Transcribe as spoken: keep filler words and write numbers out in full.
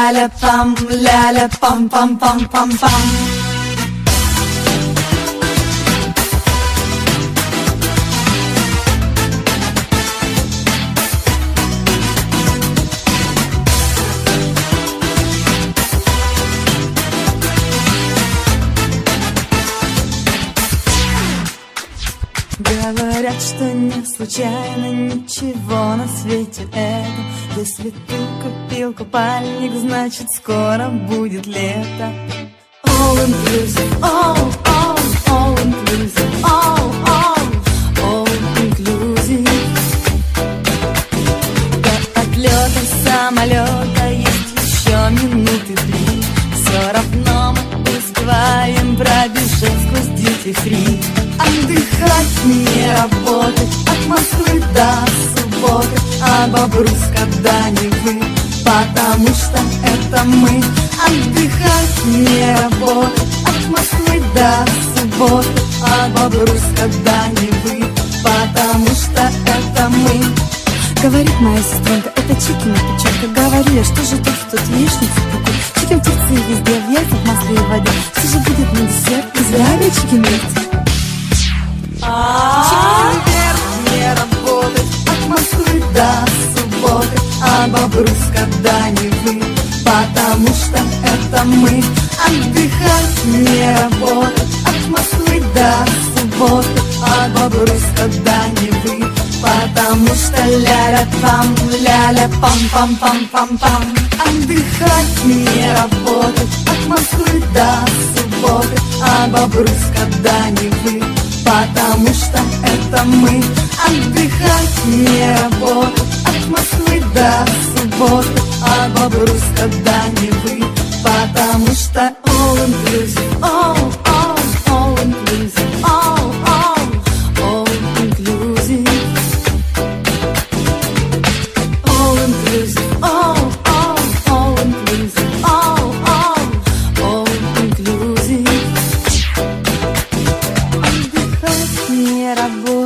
ля-ля-пам, ля-ля-пам-пам-пам-пам-пам. Говорят, что не случайно ничего на свете это. Если ты купил купальник, значит скоро будет лето. All inclusive, all, all, all inclusive, all, all, all inclusive. До отлета самолета есть еще минуты три. Все равно мы успеваем пробежать сквозь duty free. Отдыхать, не работать, от Москвы до субботы, а Бобруйск когда-нибудь, потому что это мы. Отдыхать, не работать, от Москвы до субботы, а Бобруйск когда-нибудь, потому что это мы. Говорит моя сестренка, это чики на печенка. Говорили, что же тут, тут яичница такой. Чики в Турции везде, в яйцах, в масле и в воде. Все же будет на десерт, из авиачики нет. Четверг не работать, от Москвы до субботы, а Бобруйск когда-нибудь, потому что это мы. Отдыхать, не работать, от Москвы до субботы, а Бобруйск когда-нибудь, потому что ля-ля-пам, ля-ля-пам-пам-пам-пам-пам. Отдыхать, не работать, от Москвы до субботы, а Бобруйск когда-нибудь, потому что это мы. Отдыхать, не работать, от Москвы до субботы, а Бобруйск когда-нибудь, потому что all inclusive, all, all, all inclusive, all, all, all inclusive, all inclusive, all, all, all inclusive, all, all, all inclusive. Не работать.